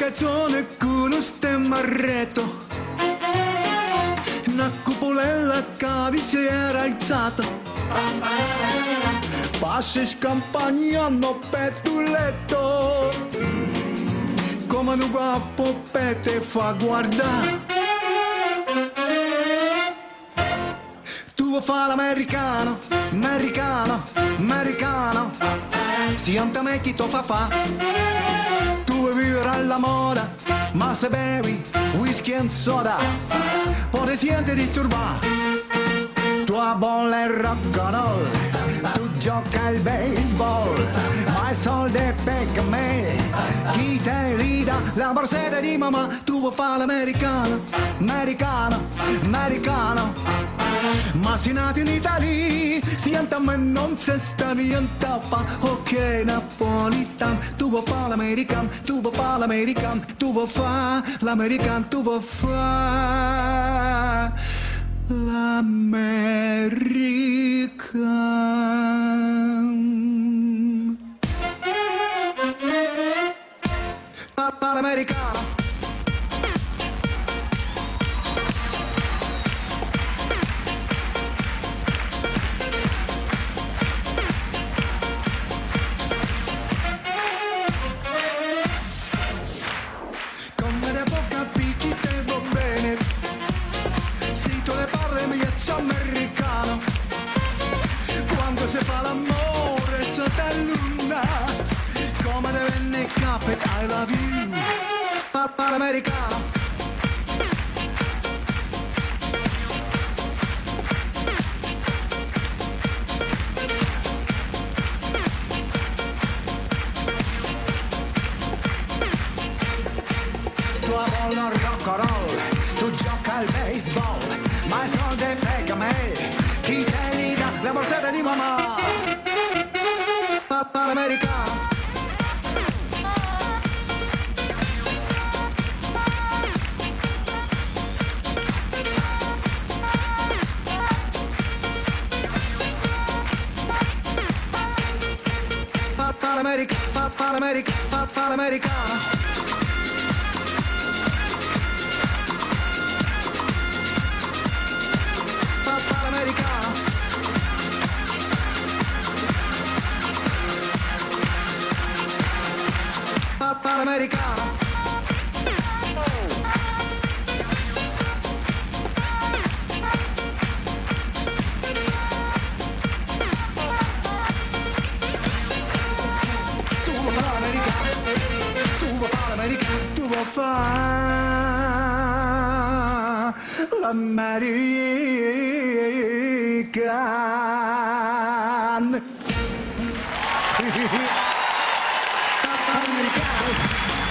calzone con un stemmarretto, una cupolella che si era alzata, passi scampagnando per tu letto, come un guapo te fa guardare. Tu vuoi fare l'americano, americano, americano, si anta me chi to fa. Tu vuoi vivere alla moda, ma se bevi whisky e soda, poi ti senti disturbato. Tua bolla è rock and roll, tu gioca al baseball, ma i soldi per me, chi te li dà? La borsetta di mamma. Tu vuoi fare l'americano, americano, americano, ma si nati in Italia, si a me non se sta niente a fa. Ok, napolitan, tu vuoi fare l'americano, tu vuoi fare l'americano, tu vuoi fare l'americano, tu vuoi fare l'americano. L'americano. Come ne può capire chi te va bene, se tu le parli mi piace americano, quando si fa l'amore sotto la luna, come ne venne capi I love you, papà l'americano. Tua bolla rock and roll, tu gioca al baseball, ma i soldi pega me, chi te li dà? La borsetta di mamma, papà l'americano. Papà l'americano, papà l'americano, papà l'americano. Papà l'americano. Tu vuoi fare l'americano, tu vuoi fare l'americano, tu vuoi fare l'americano.